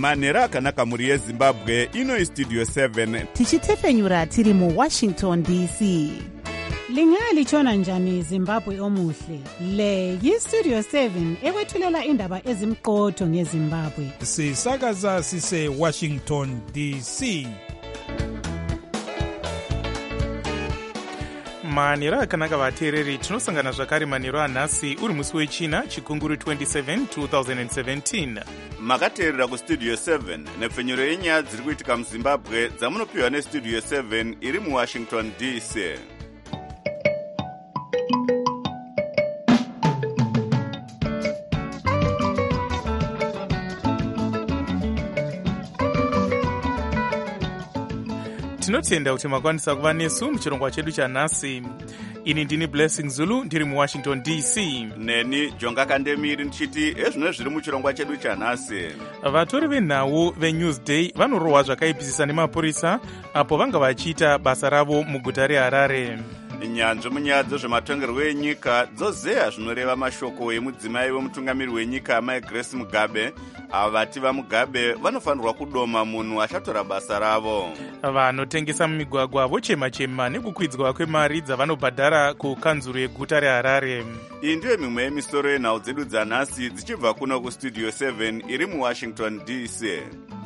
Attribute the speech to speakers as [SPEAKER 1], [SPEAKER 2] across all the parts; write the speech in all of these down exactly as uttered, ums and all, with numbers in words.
[SPEAKER 1] manhero akanaka mhuri yezimbabwe. Ino istudio seven
[SPEAKER 2] tichitefenyura tiri muwashington D C.
[SPEAKER 3] Lingalitshona njani Zimbabwe omuhle? Le yistudio seven ekwethulela indaba ezimqotho ngeZimbabwe.
[SPEAKER 4] Sisakaza sise Washington D C. Manhero akanaka vateereri, tinosangana zvakare manhero anhasi uri musi wechina chikunguru twenty-seven twenty seventeen.
[SPEAKER 1] makateerera kustudio seven nepfenyuro yenyaya dziri kuitika muzimbabwe dzamunopiwa nestudio seven iri muwashington D C.
[SPEAKER 4] Tinotenda kuti makwanisa kuva nesu muchirongwa chedu chanhasi. Ini ndini Blessing Zulu ndiri muwashington D C.
[SPEAKER 1] Neni Jonga Kandemiri ndichiti ezvino zviri muchirongwa chedu chanhasi.
[SPEAKER 4] Vatori venhau veNewsday vanorohwa zvakaipisisa nemapurisa apo vanga vachiita basa ravo muguta reHarare.
[SPEAKER 1] Nyanzvi munyaya dzezvematongerwo enyika dzozeya zvinoreva mashoko emudzimai wemutungamiri wenyika Mai Grace Mugabe. Ava vati vaMugabe vanofanirwa kudoma munhu achatora basa ravo.
[SPEAKER 4] Vanotengesa mumigwagwa vochema-chema nekukwidzwa kwemari dzavanobhadhara kukanzuru yeguta reHarare.
[SPEAKER 1] Iyi ndiyo mimwe yemisoro yenhau dzedu dzanhasi dzichibva kuno kustudio seven iri muwashington D C.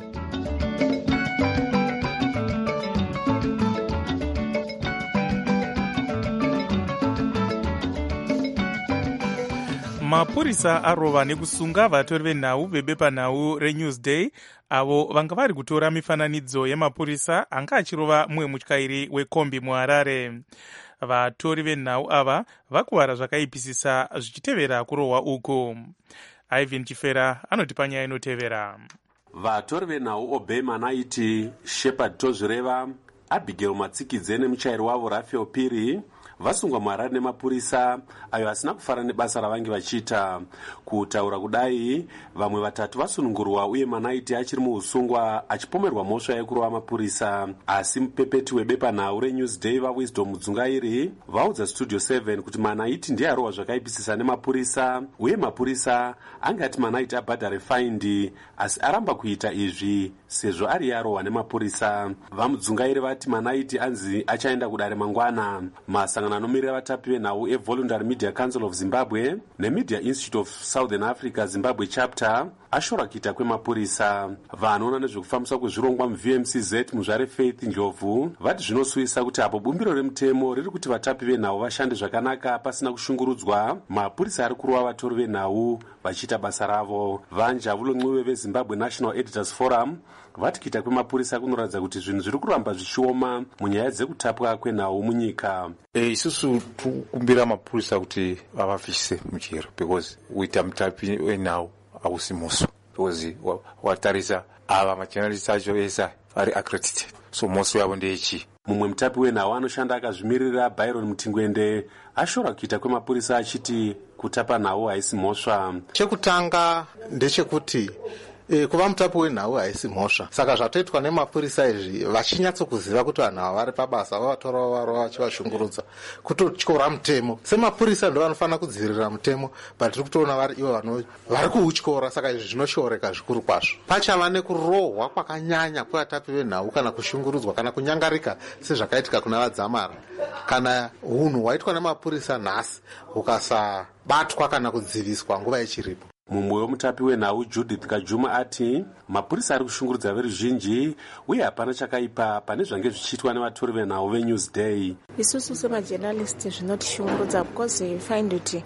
[SPEAKER 4] Mapurisa arova nekusunga vatori venhau vebepanhau reNewsday avo vanga vari kutora mifananidzo yemapurisa anga achirova mumwe mutyairi wekombi muHarare. Vatori venhau ava vakuvara zvakaipisisa zvichitevera kurohwa uku. Ivan Chifera anotipa nyaya inotevera.
[SPEAKER 5] Vatori venhau Obey Manaiti, Shepard Tozvireva, Abigail Matsikidze nemuchairi wavo Raphael Piri vasungwa muHarare nemapurisa ayo asina kufara nebasa ravange vachiita. Kutaura kudai, vamwe vatatu vasunungurwa uye Manaiti achiri muusungwa achipomerwa mhosva yekurova mapurisa. Asi mupepeti webepanhau reNewsday vaWisdom Mudzungairi vaudza Studio seven kuti Manaiti ndiye arohwa zvakaipisisa nemapurisa uye mapurisa angati Manaiti abhadhare faindi, asi aramba kuita izvi sezvo ari arohwa nemapurisa. VaMudzungairi vati Manaiti anzi achaenda kudare mangwana. Masangano anomirira vatapi venhau eVoluntary Media Council of Zimbabwe neMedia Institute of Southern Africa Zimbabwe Chapter ashora kuita kwemapurisa. Vanoona nezvekufambiswa kwezvirongwa muV M C Z muzvare Faith Njovu vati zvinosuyisa kuti apo bumbiro remutemo riri kuti vatapi venhau vashande zvakanaka pasina kushungurudzwa, mapurisa ari kurova vatori venhau vachiita basa ravo. Vanjavulo Ncube veZimbabwe National Editors Forum vati kuita kwemapurisa kunoratidza kuti zvinhu zviri kuramba zvichioma munyaya dzekutapwa kwenhau munyika.
[SPEAKER 6] E, isusu tikukumbira mapurisa kuti vavafishise muchero because kuita mutapi wenhau hausi moso, because watarisa ava majournalists acho esa ari accredited, so moso yavo ndeyechi.
[SPEAKER 5] Mumwe mutapi wenhau anoshanda akazvimirira Byron Mutingwende ashora kuita kwemapurisa achiti kutapa nhau haisi mhosva.
[SPEAKER 7] Chekutanga ndechekuti E, kuva mutapi wenhau haisi mhosva. Saka zvatoitwa nemapurisa izvi vachinyatsokuziva kuti vanhu ava vari pabasa vavatora varova vachivashungurudza kutotyora mutemo. Semapurisa ndo vanofanira kudzivirira mutemo, but tiri kutoona vari ivo vari kuutyora. Saka izvi zvinoshooreka zvikuru kwazvo. Pachava nekurohwa kwakanyanya kwevatapi venhau kana kushungurudzwa kana kunyangarika sezvakaitika kuna vaDzamara. Kana unhu hwaitwa nemapurisa nhasi hukasabatwa kana kudziviswa nguva ichiripo.
[SPEAKER 5] Mumwe wemutapi wenhau Judith Kajuma ati mapurisa ari kushungurudza veruzhinji uye hapana chakaipa pane zvange zvichiitwa nevatori venhau veNewsday.
[SPEAKER 8] Isusu semajournalist zvinotishungurudza because you find kuti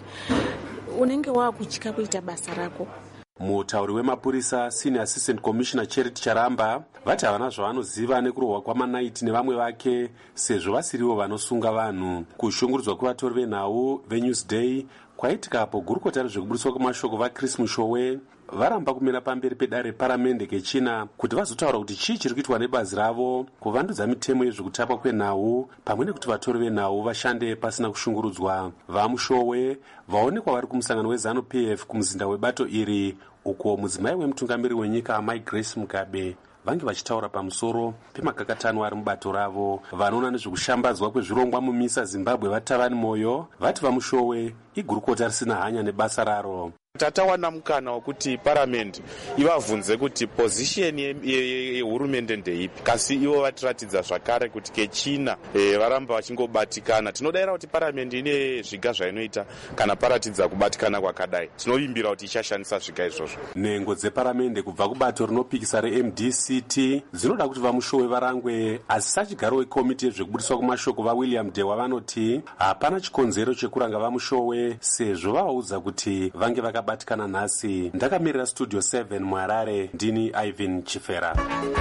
[SPEAKER 8] unenge wakutya kuita basa rako.
[SPEAKER 5] Mutauri wemapurisa Senior Assistant Commissioner Charity Charamba vati havana zvavanoziva nekurohwa kwaManaiti nevamwe vake sezvo vasirivo vanosunga vanhu. Kushungurudzwa kwevatori venhau veNewsday kwaitika apo gurukota rezvekubudiswa kwemashoko vaChris Mushowe varamba kumira pamberi pedare reparamende kechina kuti vazotaura kuti chii chiri kuitwa nebazi ravo kuvandudza mitemo yezvekutapwa kwenhau pamwe nekuti vatori venhau vashande pasina kushungurudzwa. VaMushowe vaonekwa vari kumusangano weZanu P F kumuzinda webato iri uko mudzimai wemutungamiri wenyika Mai Grace Mugabe vange vachitaura pamusoro pemakakatano ari mubato ravo. Vanoona nezvekushambadzwa kwezvirongwa mumisa Zimbabwe vatavani moyo vati VaMushowe igurukota risina hanya nebasa raro.
[SPEAKER 9] tatawana mukana wekuti paramendi ivabvunze kuti pozisheni yehurumende ndeipi, kasi ivo vatiratidza zvakare kuti kechina e, varamba vachingobatikana. Tinodayira kuti paramendi ine zviga zvainoita kana paratidza kubatikana kwakadai. Tinovimbira kuti ichashandisa zviga izvozvo.
[SPEAKER 5] Nhengo dzeparamende kubva kubato rinopikisa re-M D C T dzinoda kuti vamushowe varangwe, asi sachigaro wekomiti yezvekubudiswa kwamashoko vaWilliam Dewa vanoti hapana chikonzero chekuranga vamushowe sezvo vavaudza kuti vange vakabatikana nhasi. Ndakamirira Studio seven muHarare, ndini Ivan Chifera.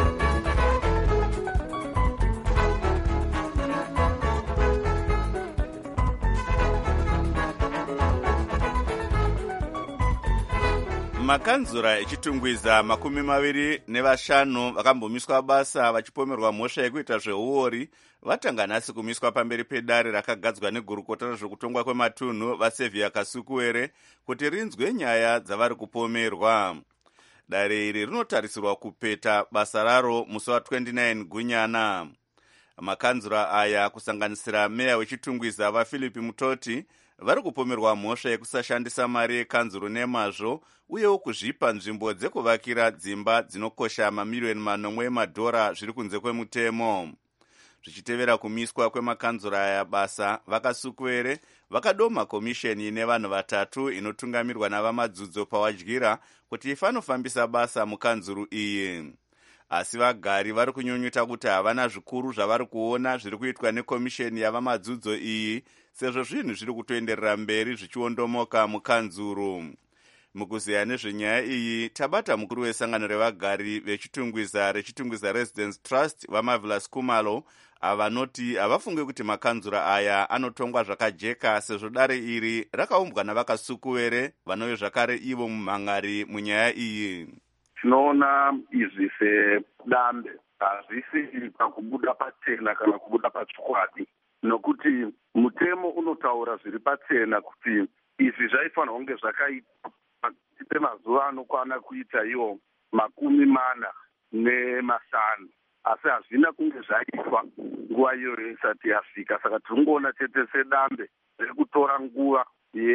[SPEAKER 1] Makanzura echitungwiza makumi maviri nevashanu vakambomiswa basa vachipomerwa mhosva yekuita zveuori vatanga nhasi kumiswa pamberi pedare rakagadzwa negurukota rezvekutongwa kwematunhu vaSevia Kasukuwere kuti rinzwe nyaya dzavari kupomerwa. Dare iri rinotarisirwa kupeta basa raro musi wa29 Gunyana. Makanzura aya kusanganisira meya wechitungwiza vaPhilip Mutoti vari kupomerwa mhosva yekusashandisa mari yekanzuro nemazvo uyewo kuzvipa nzvimbo dzekuvakira dzimba dzinokosha mamiliyoni manomwe emadhora zviri kunze kwemutemo. Zvichitevera kumiswa kwemakanzura aya basa, vaKasukuwere vakadoma komisheni ine vanhu vatatu inotungamirwa navamadzudzo pawadyira kuti ifanofambisa basa mukanzuru iyi. Asi vagari vari kunyunyuta kuti havana zvikuru zvavari kuona zviri kuitwa nekomisheni yavamadzidzo iyi, sezvo zvinhu zviri kutoenderera mberi zvichiondomoka mukanzuru. Mukuziya nezvenyaya iyi, tabata mukuru wesangano revagari vechitungwiza rechitungwiza Residence Trust vaMarvelous Kumalo avanoti havafunge kuti makanzura aya anotongwa zvakajeka sezvo dare iri rakaumbwa navaKasukuwere vanove zvakare ivo mumhangari munyaya iyi.
[SPEAKER 10] Tinoona izvi sedambe, hazvisi pakubuda pachena kana kubuda pachokwadi, nokuti mutemo unotaura zviri pachena kuti izvi zvaifanira kunge zvakaitwa pakati pemazuva anokwana kuita iwo makumi mana nemashanu, asi hazvina kunge zvaitwa nguva iyoyo isati yasvika. Saka tiringoona chete sedambe riri kutora nguva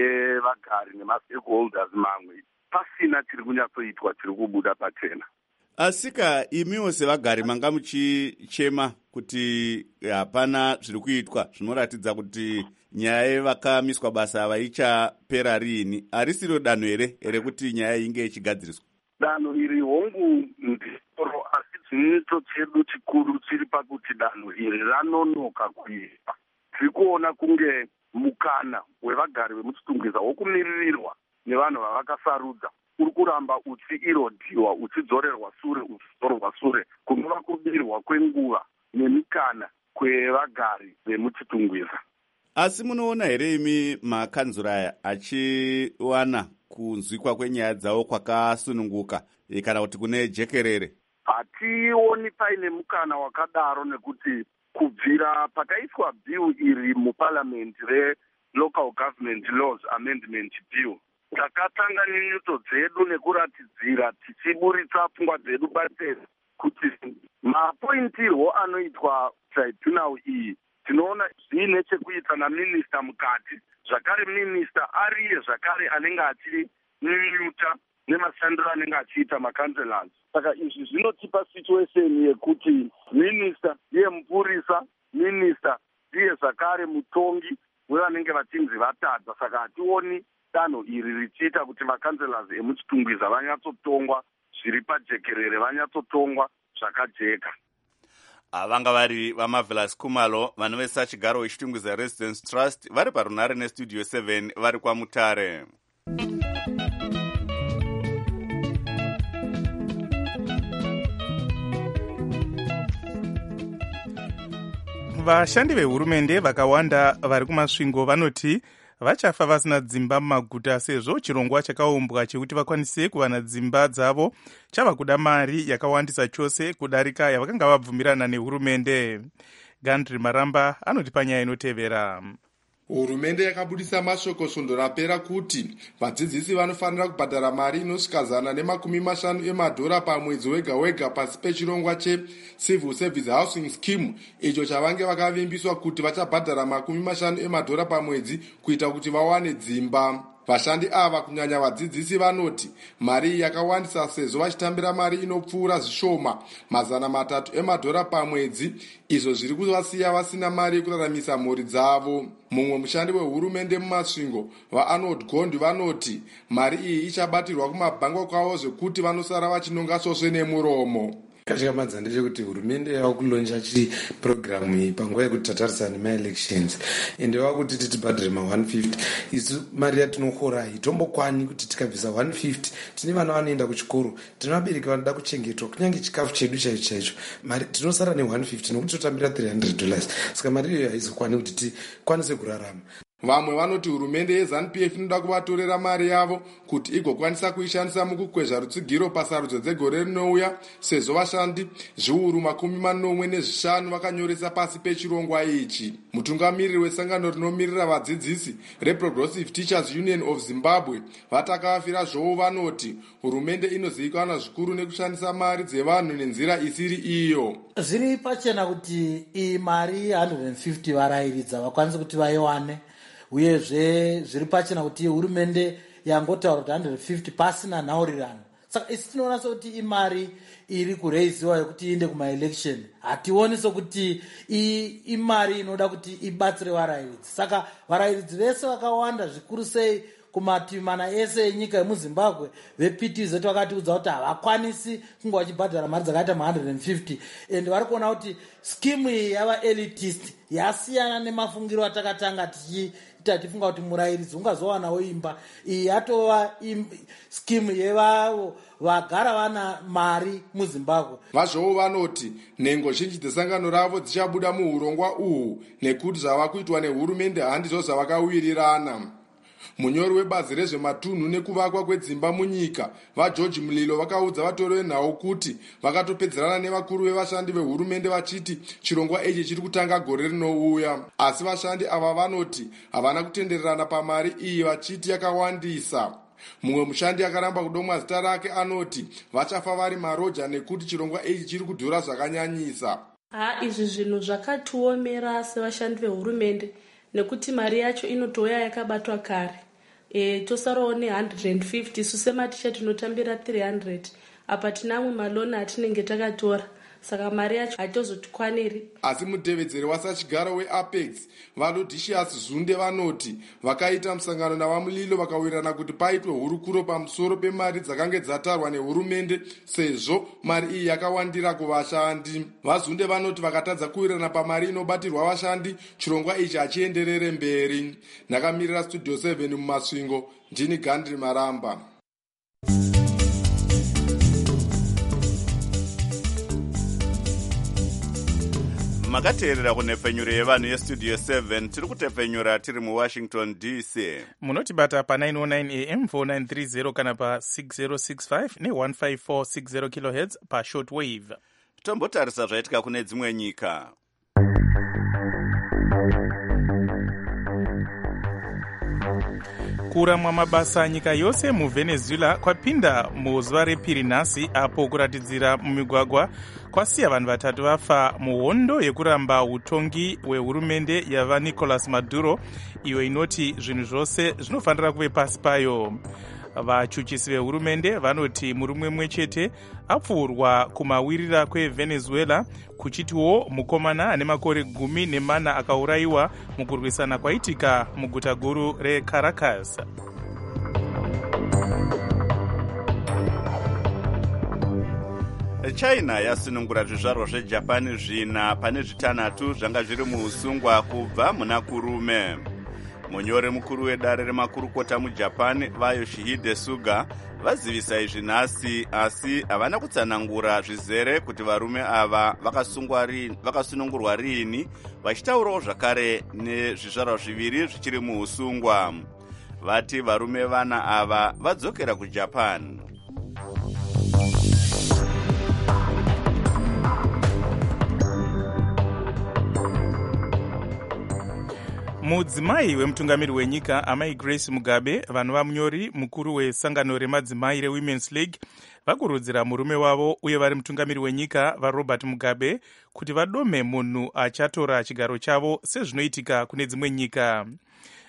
[SPEAKER 10] yevagari nemastakeholders mamwe pasina chiri kunyatsoitwa chiri kubuda pachena.
[SPEAKER 1] Asika imiwo sevagari manga muchichema kuti hapana zviri kuitwa zvinoratidza kuti nyaya yevakamiswa basa vaichapera rini. Harisiro danho here here kuti nyaya inge ichigadziriswa?
[SPEAKER 10] Danho iri hongu ndiro, asi chinicho chedu chikuru chiri pakuti danho iri ranonoka kuita. Tiri kuona kunge mukana wevagari vemuchitungwiza wokumiririrwa nevanhu vavakasarudza uri kuramba uchiirodhiwa, uchidzorerwa sure, uchidzorerwa sure, kunova kubirwa kwenguva nemikana kwevagari vemuchitungwiza.
[SPEAKER 1] Asi munoona here imi makanzura aya achiwana kunzwikwa kwenyaya dzavo kwakasununguka kana kuti kune jekerere?
[SPEAKER 10] Hationi paine mukana wakadaro, nekuti kubvira pakaiswa bill iri muparliament re-Local Government Laws Amendment Bill, takatanga nyunyuto dzedu nekuratidzira tichiburitsa pfungwa dzedu pachena kuti mapointirwo anoitwa tribunal iyi tinoona zviine chekuita naminista mukati, zvakare minista ariye zvakare anenge achinyunyuta nemashandiro anenge achiita makanselors. Saka izvi zvinotipa situation yekuti minista ndiye mupurisa, minista ndiye zvakare mutongi wevanenge vachinzi vatadza. Saka hationi danho iri richiita kuti makanselors emuchitungwiza vanyatsotongwa zviri pajekerere, vanyatsotongwa zvakajeka.
[SPEAKER 1] Vanga vari vaMarvelous Kumalo vanovesa chigaro wechitungwiza Residence Trust vari parunhare neStudio seven vari kwaMutare.
[SPEAKER 4] Vashandi vehurumende vakawanda vari kumasvingo vanoti vachafa vasina dzimba mumaguta sezvo chirongwa chakaumbwa chekuti vakwanise kuwana dzimba dzavo chava kuda mari yakawandisa chose kudarika yavakanga vabvumirana nehurumende. Gandri Maramba anoti panyaya inotevera.
[SPEAKER 11] Hurumende yakabudisa mashoko svondo rapera kuti vadzidzisi vanofanira kubhadhara mari inosvika zana nemakumi mashanu emadhora pamwedzi wega wega pasi pechirongwa cheCivil Service Housing Scheme, icho chavange vakavimbiswa kuti vachabhadhara makumi mashanu emadhora pamwedzi kuita kuti vawane dzimba. vashandi ava kunyanya vadzidzisi vanoti mari iyi yakawandisa sezvo vachitambira mari inopfuura zvishoma mazana matatu emadhora pamwedzi, izvo zviri kuvasiya vasina mari yekuraramisa mhuri dzavo. Mumwe mushandi wehurumende mumasvingo vaarnold gondi vanoti mari iyi ichabatirwa kumabhango kwavo zvekuti vanosara vachinonga svosve nemuromo.
[SPEAKER 12] Kachikamadza ndechekuti hurumende yava kulonja chipurogiramu iyi panguva yekuti tatarisa nemaelections ende vava kuti titibhadhire ma one fifty. Isu mari yatinokora haitombokwanyi kuti tikabvisa one fifty. Tine vana vanoenda kuchikoro, tine vabereki vanoda kuchengetwa, kunyange chikafu chedu chaicho chaicho mari tinosara ne one fifty nokuti totambira three hundred dollars. Saka mari iyoyo haizokwani kuti tikwanise kurarama.
[SPEAKER 11] Vamwe vanoti hurumende yeZANU P F inoda kuvatorera mari yavo kuti igokwanisa kuishandisa mukukwezva rutsigiro pasarudzo dzegore rinouya, sezvo vashandi zviuru makumi manomwe nezvishanu vakanyoresa pasi pechirongwa ichi. Mutungamiriri wesangano rinomirira vadzidzisi reProgressive Teachers Union of Zimbabwe vatakavafira zvovo vanoti hurumende inozivikanwa zvikuru nekushandisa mari dzevanhu nenzira isiri iyo.
[SPEAKER 13] Zviri pachena kuti iyi mari one hundred fifty varayiridza vakwanise kuti vaiwane, uyezve zviri pachena kuti hurumende yangotaura kuti one hundred fifty pasina nhaurirano. Saka isi tinoona sokuti imari iri kureiziwa yekuti iende kumaelection. Hationi sokuti imari inoda kuti ibatsire varayiridzi. Saka varayiridzi vese vakawanda zvikuru sei kumativi mana ese enyika yemuzimbabwe veP T Z vakatiudza kuti havakwanisi kunge vachibhadhara mari dzakaita ma one hundred fifty, ende vari kuona kuti skimu iyi yava elitist, yasiyana nemafungiro atakatanga tichiita tifunga kuti murayiridzi ungazowanawo imba. Iyi yatova skimu yevavo vagara vana mari muzimbabwe.
[SPEAKER 11] Vazvovo vanoti nhengo zhinji dzesangano ravo dzichabuda muurongwa uhu nekuti zvava kuitwa nehurumende handizvo zvavakawirirana. Munyori webazi rezvematunhu nekuvakwa kwedzimba munyika vaGeorge Mulilo vakaudza vatori venhau kuti vakatopedzerana nevakuru vevashandi vehurumende vachiti chirongwa ichi chiri kutanga gore rinouya. Asi vashandi ava vanoti havana kutendererana pamari iyi vachiti yakawandisa. Mumwe mushandi akaramba kudomwa zita rake anoti vachafa vari maroja nekuti chirongwa ichi chiri kudhura zvakanyanyisa.
[SPEAKER 14] Ha, izvi zvinhu zvakatiomera sevashandi vehurumende nekuti mari yacho inotouya yakabatwa kare. E, tosarawo ne one hundred fifty, isu sematicha tinotambira three hundred. Apa tinamwe maloni atinenge takatora. Saka mari yacho haitozotikwaniri.
[SPEAKER 11] Asi mutevedzeri wasachigaro weApex Valodicious Zunde vanoti vakaita musangano navaMulilo vakawirirana kuti paitwe hurukuro pamusoro pemari dzakange dzatarwa nehurumende sezvo mari iyi yakawandira kuvashandi. VaZunde vanoti vakatadza kuwirirana pamari inobatirwa vashandi chirongwa ichi hachienderere mberi. Ndakamirira Studio seven mumasvingo, ndini Gandri Maramba.
[SPEAKER 1] makateerera kunhepfenyuro yevanhu yestudio seven tiri kutepfenyura tiri muwashington D C.
[SPEAKER 4] munotibata pa nine oh nine A M four nine three zero kana pa six zero six five ne one five four six zero kilohertz pa short wave.
[SPEAKER 1] Tombotarisa zvaitika kune dzimwe nyika.
[SPEAKER 4] kuramwa mabasa nyika yose muvenezuela kwapinda muzuva repiri nhasi, apo kuratidzira mumigwagwa kwasiya vanhu vatatu vafa muhondo yekuramba utongi hwehurumende yava Nicolas Maduro, iyo inoti zvinhu zvose zvinofanira kuve pasi payo. Vachuchisi vehurumende vanoti murume mumwe chete apfuurwa kumawirira kwevenezuela, kuchitiwo mukomana ane makore gumi nemana akaurayiwa mukurwisana kwaitika muguta guru reCaracas.
[SPEAKER 1] China yasunungura zvizvarwa zveJapan zvina pane zvitanhatu zvanga zviri muusungwa kubva muna kurume. Munyori mukuru wedare remakurukota muJapan vaYoshihide Suga vazivisa izvi nhasi, asi havana kutsanangura zvizere kuti varume ava vakasunungurwa rini, vachitaurawo zvakare nezvizvarwa zviviri zvichiri muusungwa. Vati varume vana ava vadzokera kuJapan.
[SPEAKER 4] Mudzimai wemutungamiri wenyika amai Grace Mugabe, vanhu vamunyori mukuru wesangano remadzimai reWomen's League vakurudzira murume wavo uye vari mutungamiri wenyika vaRobert Mugabe kuti vadome munhu achatora chigaro chavo sezvinoitika kune dzimwe nyika.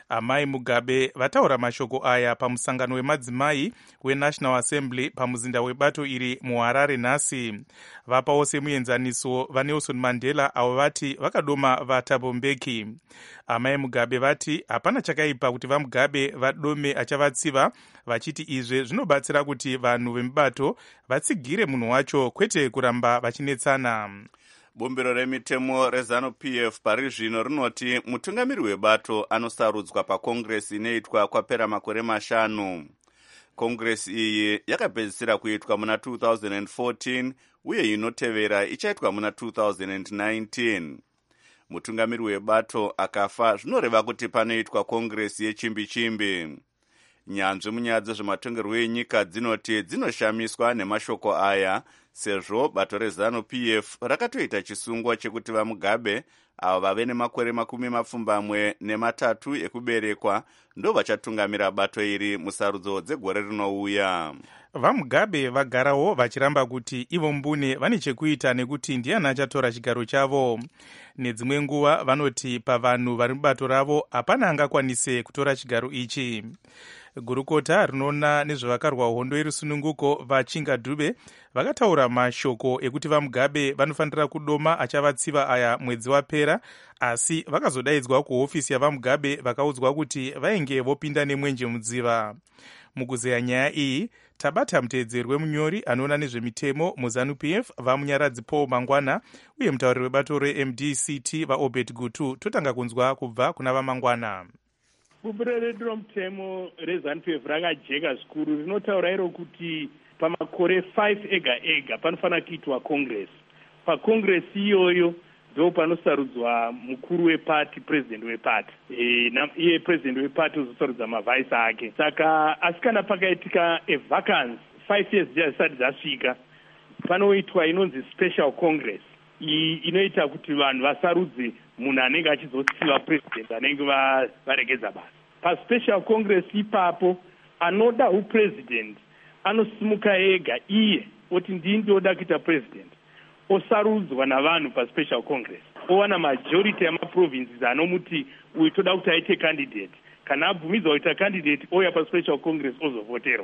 [SPEAKER 4] amai Mugabe vataura mashoko aya pamusangano wemadzimai weNational Assembly pamuzinda webato iri muHarare nhasi. Vapawo semuenzaniso vaNelson Mandela avo vati vakadoma vaThabo Mbeki. Amai Mugabe vati hapana chakaipa kuti vaMugabe vadome achavatsiva, vachiti izvi zvinobatsira kuti vanhu vemubato vatsigire munhu wacho kwete kuramba vachinetsana.
[SPEAKER 1] Bumbiro remitemo reZanu-P F pari zvino rinoti mutungamiri webato anosarudzwa pakongresi inoitwa kwapera makore mashanu. Kongresi iyi yakapedzisira kuitwa muna two thousand fourteen uye inotevera ichaitwa muna two thousand nineteen. Mutungamiri webato akafa zvinoreva kuti panoitwa kongresi yechimbi-chimbi. Nyanzvi munyaya dzezvematongerwo enyika dzinoti dzinoshamiswa nemashoko aya, sezvo bato reZanu-P F rakatoita chisungwa chekuti vaMugabe avo vave nemakore makumi mapfumbamwe nematatu ekuberekwa ndo vachatungamira bato iri musarudzo dzegore rinouya.
[SPEAKER 4] VaMugabe vagarawo vachiramba kuti ivo mbune vane chekuita nekuti ndiani achatora chigaro chavo. Nedzimwe nguva vanoti pavanhu vari mubato ravo hapana angakwanise kutora chigaro ichi. Gurukota rinoona nezvevakarwa hondo yerusununguko vaChinga Dube vakataura mashoko ekuti vaMugabe vanofanira kudoma achavatsiva aya mwedzi wapera, asi vakazodaidzwa kuhofisi yavaMugabe vakaudzwa kuti vainge vopinda nemwenje mudziva. Mukuzeya nyaya iyi tabata muteedzeri wemunyori anoona nezvemitemo muZanu-P F vamunyaradzi Paul Mangwana uye mutauriri webato reM D C T vaObed Gutu. Totanga kunzwa kubva kuna vaMangwana.
[SPEAKER 15] Bumbiro redu romutemo reZanu-P F rakajeka zvikuru, rinotaura iro kuti pamakore five ega ega panofanira kuitwa congress. Pacongress iyoyo ndo panosarudzwa mukuru wepati, president wepati. E, iye president wepati uzosarudza mavhaisi ake. Saka asi kana pakaitika a vacance five years dzisati dzasvika, panoitwa inonzi special congress. Iyi inoita kuti vanhu vasarudze munhu anenge achizotsiva president anenge varegedza basa. Paspecial congress ipapo anoda upresident anosimuka ega iye oti ndii ndoda kuita president, osarudzwa navanhu paspecial congress, owana majority yamaprovinces anomuti uyu toda kuti aite candidate. Kana abvumidzwa kuita candidate oya paspecial congress ozovoterwa.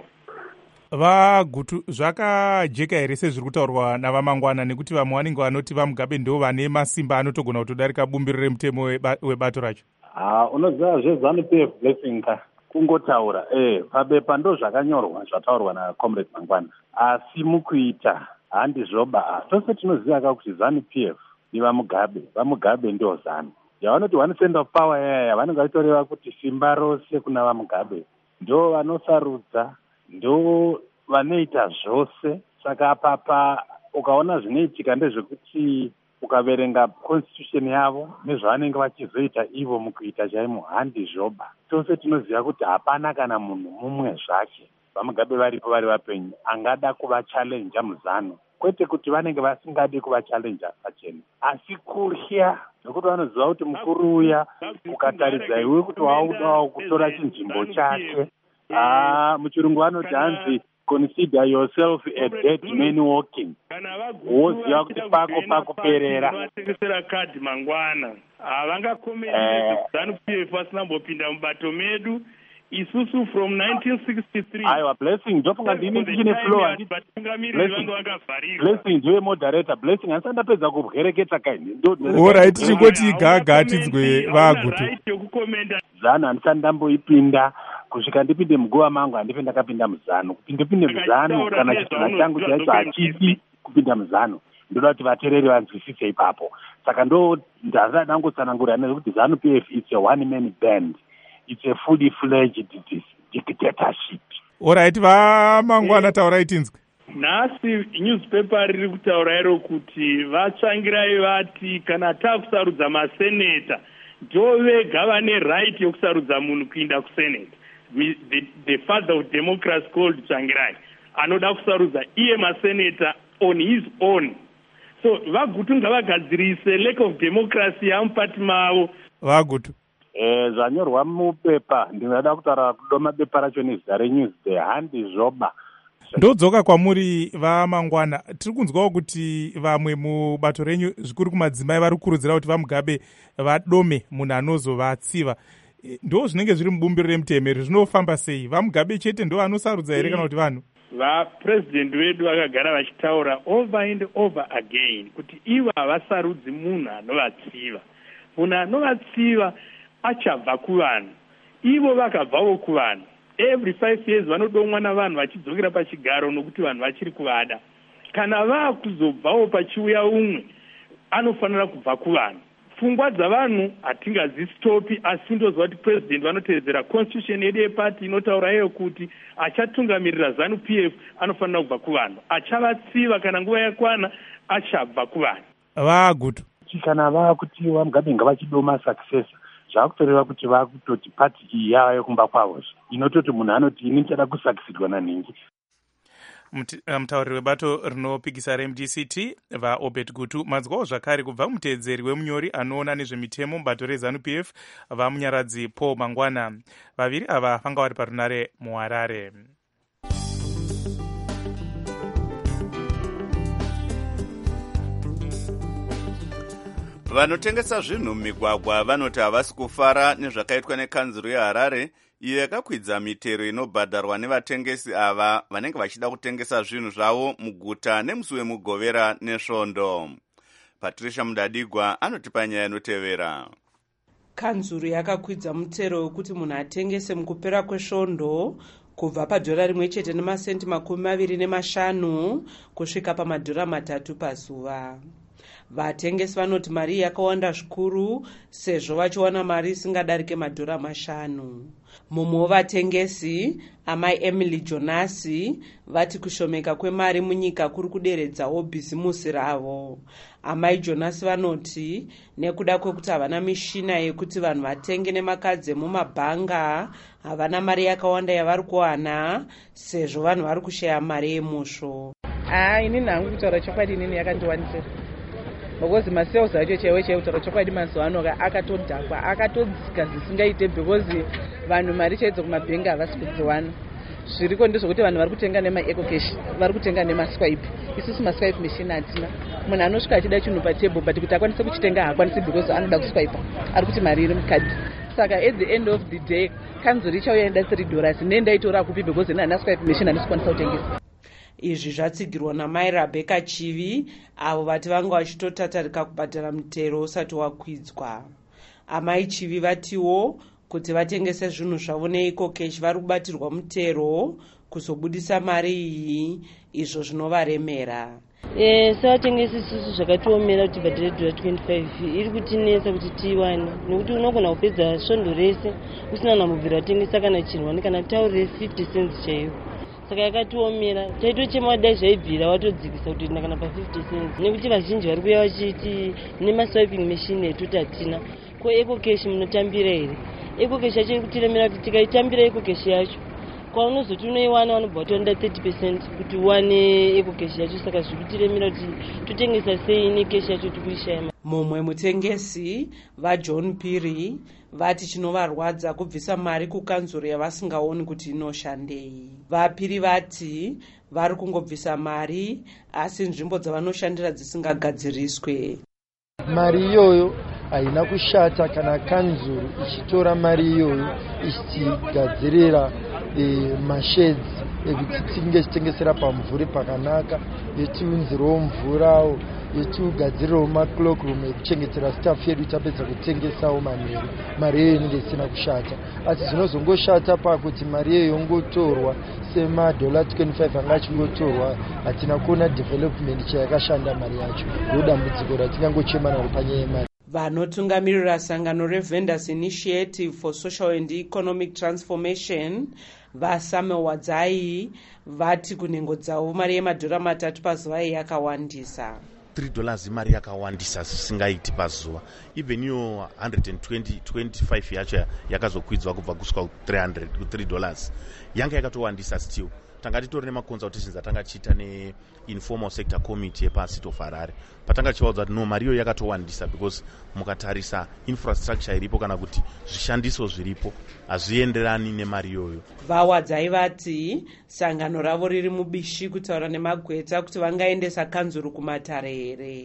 [SPEAKER 4] VaGutu, zvakajeka here sezviri kutaurwa navaMangwana, nekuti vamwe vanenge vanoti vaMugabe ndo vane masimba anotogona kutodarika bumbiro remutemo webato racho?
[SPEAKER 16] Ah, unoziva zveZanu-P F blessing ka kungotaura eh pabepa ndo zvakanyorwa zvataurwa naComrade Mangwana, asi mukuita handi zvoba. Tose tinoziva ka kuti ZANU-P F ni vaMugabe, vaMugabe ndo Zanu. Yavanoti one cent of power yaya vanenge vachitoreva kuti simba rose kuna vaMugabe ndo vanosarudza, ndo vanoita zvose. Saka apapa ukaona zvinoitika ndezvekuti ukaverenga constitution yavo nezvavanenge vachizoita ivo mukuita chaimo handi zvoba. Tose tinoziva kuti hapana kana munhu mumwe zvake vaMugabe varipo vari vapenyu angada kuvachallenja muZanu, kwete kuti vanenge vasingadi kuvachallenja pachena, asi kurya nokuti vanoziva kuti mukuru uya ukataridza iwe kuti waudawo kutora chinzvimbo chake. Ah, muchirungu vanoti hanzi consider yourself a dead man walking. Woziva kuti pako pakuperera.
[SPEAKER 15] Vatengesera kadhi Mangwana havangakomeri ZANU-P F vasinambopinda mubato medu isusu from nineteen sixty-three.
[SPEAKER 16] Aiwa blessing ndofunga ndini ndichine floor. Blessing ndiwe moderator. Blessing handisandapedza kubwereketa kaini.
[SPEAKER 4] Alright, chingoti gaga tinzwe vaGutu.
[SPEAKER 16] ZANU handisandamboipinda kusvika ndipinde muguva mangu handipe ndakapinda muZanu. Kupindepinde muZanu kana chitunha changu chaicho hachisi kupinda muZanu. Ndoda kuti vateereri vanzwisise ipapo. Saka ndo ndazada dangotsanangura nekuti ZANU-P F it's a one man band. It's a fully fledged dictatorship.
[SPEAKER 4] Alright, vaMangwana taurai tinzwe.
[SPEAKER 15] Nhasi newspaper riri kutaura iro kuti vatsvangirai vati kana takusarudza maseneta ndo vega vane right yokusarudza munhu kuinda kuseneta. The, the father of democracy called Tsvangirai anoda kusarudza iye maseneta on his own. So vaGutu ngavagadzirise lack of democracy yamupati mavo.
[SPEAKER 4] vaGutu
[SPEAKER 16] eh zvanyorwa mupepa ndinoda kutaura kudoma bepa racho nezita reNewsday handi zvoba.
[SPEAKER 4] Ndodzoka kwamuri vaMangwana, tiri kunzwawo kuti vamwe mubato renyu zvikuru kumadzimai vari kukurudzira kuti vaMugabe vadome munhu anozovatsiva. ndo zvinenge zviri mubumbiro remutemo zvinofamba sei? vamugabe chete ndo anosarudza here kana kuti vanhu?
[SPEAKER 15] vapurezidendi vedu vakagara vachitaura over and over again kuti ivo havasarudzi munhu anovatsiva. Munhu anovatsiva achabva kuvanhu, ivo vakabvawo kuvanhu. Every five years vanodomwa navanhu vachidzokera pachigaro nokuti vanhu vachiri kuvada. Kana vaakuzobvawo pachiuya umwe anofanira kubva kuvanhu. Pfungwa dzavanhu hatingazisitopi, asi ndoziva kuti purezidendi vanotevedzera constitution yedu yepati inotaura iyo kuti achatungamirira ZANU P F anofanira kubva kuvanhu, achavatsiva kana nguva yakwana achabva kuvanhu.
[SPEAKER 4] Vagutu
[SPEAKER 16] kana vaakuti vamugabe ngavachidoma successor, zvakutoreva kuti vakutoti pati iyi yava yokumba kwavo, inototi munhu anoti ini ndichada kusakisidwa nanhingi.
[SPEAKER 4] mutauriri webato rinopikisa reM D C T vaObed Gutu madzwawo zvakare kubva mutedzeri wemunyori anoona nezvemitemo mubato reZANU P F vamunyaradzi Paul Mangwana. Vaviri ava vanga vari parunare muHarare.
[SPEAKER 1] vanotengesa zvinhu mumigwagwa vanoti havasi kufara nezvakaitwa nekanzuro yeHarare iyo yakakwidza mitero inobhadharwa nevatengesi ava vanenge vachida kutengesa zvinhu zvavo muguta nemusi wemugovera nesvondo. Patricia Mudadigwa anotipa nyaya inotevera.
[SPEAKER 17] Kanzuro yakakwidza mutero wekuti munhu atengese mukupera kwesvondo kubva padhora rimwe chete nemasenti makumi maviri nemashanu kusvika pamadhora matatu pazuva. Vatengesi vanoti mari yakawanda zvikuru sezvo vachiwana mari isingadarike madhora mashanu. Mumwe wevatengesi amai Emily Jonasi vati kushomeka kwemari munyika kuri kuderedzawo bhizimusi ravo. Amai Jonasi vanoti nekuda kwekuti havana mishina yekuti vanhu vatenge nemakadzi emumabhanga, havana mari yakawanda yavari kuwana sezvo vanhu vari kushaya mari yemusvo.
[SPEAKER 18] Ah, inini hangu kutaura chokwadi, inini yakandiwanisira because masales acho chaiwe chaiwe kutaura chokwadi mazuva ano akatodhakwa, akatodzika zvisingaite because vanhu mari chaidzo kumabhengi havasi kudziwana. Zviriko ndezvokuti vanhu vari kutenga nemaecocash, vari kutenga nemaswipe. Isusu maswipe machine hatina. Munhu anosvika achida chinhu patable but kuti akwanise kuchitenga haakwanisi because anoda kuswipa, ari kuti mari iri mukadhi. Saka at the end of the day kanzuro ichauya ida three dollars nendaitora kupi because nana swipe machine handisi kwanisa kutengesa.
[SPEAKER 17] Izvi zvatsigirwa namai Rebecca Chivi avo vati vanga vachitotatarika kubhadhara mutero usati wakwidzwa. Amai Chivi vatiwo kuti vatengese zvinhu zvavo neecocash vari kubatirwa mutero kuzobudisa mari iyi, izvo zvinovaremera.
[SPEAKER 19] Eh, sevatengesi isusu zvakatiomera kuti bhadhare dora twenty-five iri kutinetsa kuti tiwane, nekuti unogona kupedza svondo rese usina namubvira watengesa kana chinhu kana taurire fifty cents chaiyo. Saka yakatiomera, taitochema dai zvaibvira watodzikisa kuti tina kana pa fifty cents, nekuti vazhinji vari kuuya vachiti nemaswiping machine etuti hatina. Ko ecocash munotambira here? Ecocash yacho iri kutiremera kuti tikaitambira ecocash yacho kwaunozoti unoiwana vanobva vatonda thirty percent kuti uwane ecocash yacho. Saka zviri kutiremera kuti totengesa sei necash yacho tikuishaya.
[SPEAKER 17] Mumwe mutengesi vaJohn Piri vati chinovarwadza kubvisa mari kukanzuro yavasingaoni kuti inoshandei. Vapiri vati vari kungobvisa mari asi nzvimbo dzavanoshandira dzisingagadziriswe.
[SPEAKER 20] Mari iyoyo haina kushata kana kanzuro ichitora mari iyoyo ichitigadzirira e, masheds ekuti tinge tichitengesera pamvuri pakanaka, yetiunzirawo mvurawo, yetiugadzirirawo macloakroom ekuchengetera staff yedu tapedza kutengesawo manheru. Mari iyoyo inenge isina kushata, asi zvinozongoshata pakuti mari iyoyo yongotorwa semadola twenty-five anga achingotorwa, hatina kuona development chayakashanda mari yacho. Ndodambudziko ratingangochema naro panyaya yemari.
[SPEAKER 17] Vanotungamirira sangano reVendors Initiative for Social and Economic Transformation vaSamuel Wadzai vati kunhengo dzavo mari yemadhora matatu pazuva yakawandisa.
[SPEAKER 21] three dollars imari yakawandisa zvisingaiti pazuva. Even iyo one hundred twenty, twenty-five yacho yakazokwidzwa kubva kusvika three hundred ku three dollars yanga yakatowandisa still. Tanga titori nemaconsultations atanga chiita neinformal sector committee epacity of Harare patanga chivaudza kuti no mari iyo yakatowandisa because mukatarisa infrastructure iripo kana kuti zvishandiso zviripo hazvienderani nemari iyoyo.
[SPEAKER 17] Vawadzai vati sangano ravo riri mubishi kutaura nemagweta kuti vangaendesa kanzuro kumatare here.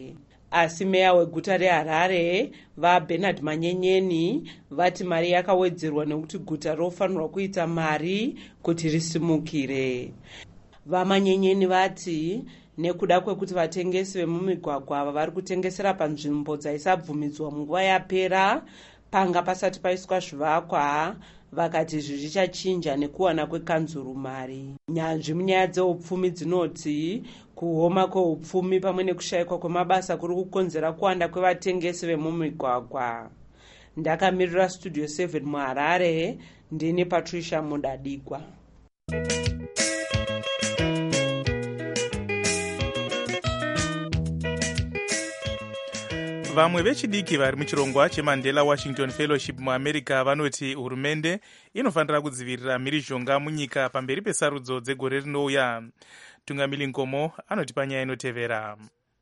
[SPEAKER 17] asi meya weguta reharare vabernard manyenyeni vati mari yakawedzerwa nekuti guta rofanirwa kuita mari kuti risimukire. Vamanyenyeni vati nekuda kwekuti vatengesi vemumigwagwa ava vari kutengesera panzvimbo dzaisabvumidzwa munguva yapera panga pasati paiswa zvivakwa, vakati izvi zvichachinja nekuwana kwekanzuru mari. Nyanzvi munyaya dzeupfumi dzinoti kuoma kweupfumi pamwe nekushayikwa kwemabasa kuri kukonzera kuwanda kwevatengesi vemumigwagwa. Ndakamirira studio seven muharare, ndini Patricia Mudadikwa.
[SPEAKER 4] Vamwe vechidiki vari muchirongwa cheMandela Washington Fellowship muAmerica vanoti hurumende inofanira kudzivirira mhirizhonga munyika pamberi pesarudzo dzegore rinouya. Tungamili Nkomo anoti panyaya inotevera.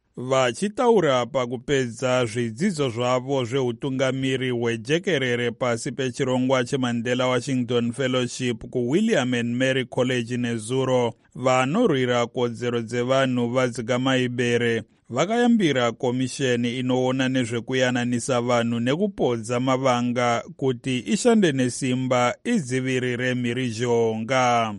[SPEAKER 2] Vachitaura pakupedza zvidzidzo zvavo zveutungamiri hwejekerere pasi pechirongwa cheMandela Washington Fellowship kuWilliam and Mary College nezuro, vanorwira kodzero dzevanhu vadzikamaibere vakayambira komisheni inoona nezvekuyananisa vanhu nekupodza mavanga kuti ishande nesimba idzivirire mhirizhonga.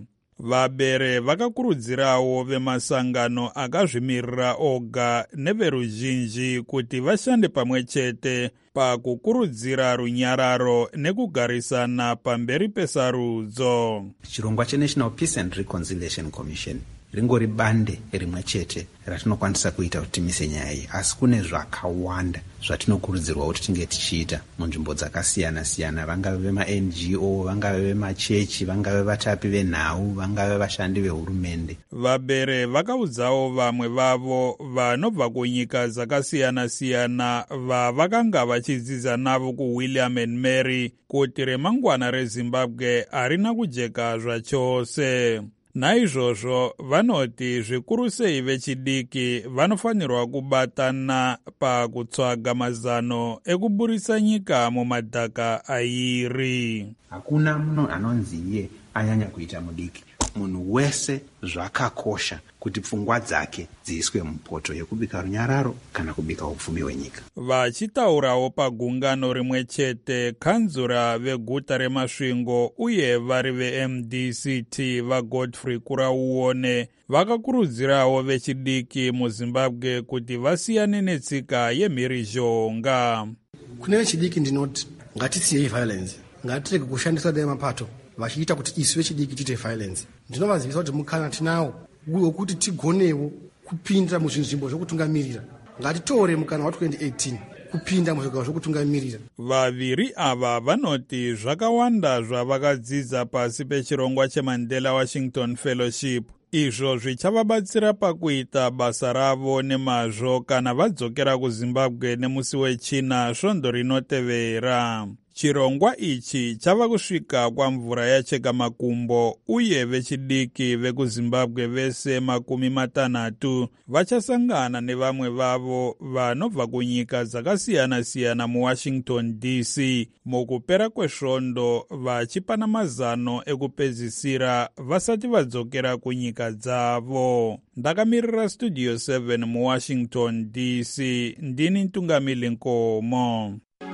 [SPEAKER 2] Vabere vakakurudzirawo vemasangano akazvimirira oga neveruzhinji kuti vashande pamwe chete pakukurudzira runyararo nekugarisana pamberi pesarudzo.
[SPEAKER 22] Chirongwa cheNational Peace and Reconciliation Commission ringori bande rimwe chete ratinokwanisa kuita kuti timise nyaya iyi, asi kune zvakawanda zvatinokurudzirwa kuti tinge tichiita munzvimbo dzakasiyana siyana, vangave vema-N G O, vangave vemachechi, vangave vatapi venhau, vangave vashandi vehurumende.
[SPEAKER 2] Vabere vakaudzawo vamwe vavo vanobva kunyika dzakasiyana siyana vavakanga vachidzidza navo kuWilliam and Mary kuti remangwana reZimbabwe harina kujeka zvachose. Naizvozvo vanoti zvikuru sei vechidiki vanofanirwa kubatana pakutsvaga mazano ekuburisa nyika mumadhaka airi.
[SPEAKER 22] Hakuna munhu anonzi iye anyanya kuita mudiki. Munhu wese zvakakosha kuti pfungwa dzake dziiswe mupoto yekubika runyararo kana kubika upfumi hwenyika.
[SPEAKER 2] Vachitaurawo pagungano rimwe chete, kanzura veguta reMasvingo uye vari ve-M D C T vaGodfrey Kurauone vakakurudzirawo vechidiki muZimbabwe kuti vasiyane netsika yemhirizhonga.
[SPEAKER 23] Kune vechidiki ndinoti ngatisiyei violence, ngatirege kushandisa dai mapato vachiita kuti isu vechidiki tiite violence. Ndinovazivisa kuti mukana tinawo wekuti tigonewo kupinda muzvinzvimbo zvokutungamirira. Ngatitore mukana wa twenty eighteen kupinda muzvigaro zvokutungamirira.
[SPEAKER 2] Vaviri ava vanoti zvakawanda zvavakadzidza pasi pechirongwa cheMandela Washington Fellowship izvo zvichavabatsira pakuita basa ravo nemazvo kana vadzokera kuZimbabwe nemusi wechina svondo rinotevera. Chirongwa ichi chava kusvika kwamvura yacheka makumbo uye vechidiki vekuZimbabwe vese makumi matanhatu vachasangana nevamwe vavo vanobva kunyika dzakasiyana siyana muWashington D C mukupera kwesvondo vachipana mazano ekupedzisira vasati vadzokera kunyika dzavo. Ndakamirira Studio seven muWashington D C, ndini Tungamili Nkomo.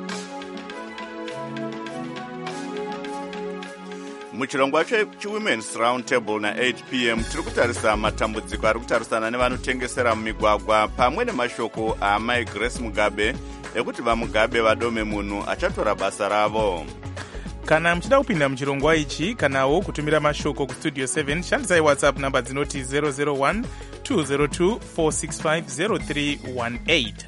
[SPEAKER 1] Muchirongwa cheWomen's Round Table na eight p m tiri kutarisa matambudziko ari kutarisana nevanotengesera mumigwagwa pamwe nemashoko aMai Grace Mugabe ekuti vaMugabe vadome munhu achatora basa ravo.
[SPEAKER 4] Kana muchida kupinda muchirongwa ichi kanawo kutumira mashoko kustudio seven, shandisai WhatsApp namba dzinoti zero zero one two zero two four six five zero three one eight.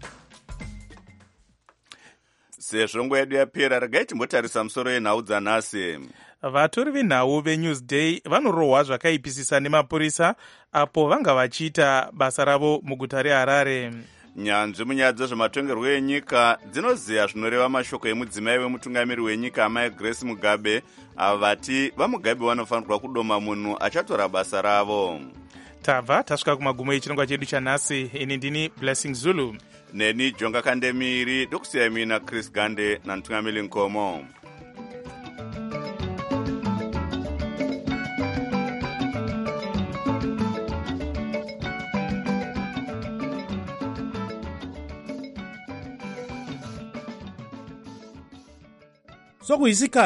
[SPEAKER 1] Sezvo nguva yedu yapera, regai timbotarisa musoro yenhau dzanhasi.
[SPEAKER 4] Vatori venhau veNewsday vanorohwa zvakaipisisa nemapurisa apo vanga vachiita basa ravo muguta reHarare.
[SPEAKER 1] Nyanzvi munyaya dzezvematongerwo enyika dzinoziya zvinoreva mashoko emudzimai wemutungamiri wenyika Mai Grace Mugabe ava vati vaMugabe vanofanirwa kudoma munhu achatora basa ravo.
[SPEAKER 4] Tabva tasvika kumagumo echirongwa chedu chanhasi. Ini ndini Blessing Zulu,
[SPEAKER 1] neni Jonga Kandemiri, ndokusiyai mina Chris Gande naNtungamili Nkomo.
[SPEAKER 3] sokuyisikhathi